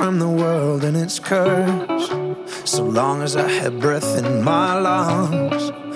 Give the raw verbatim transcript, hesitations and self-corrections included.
from the world and its curse. So long as I had breath in my lungs,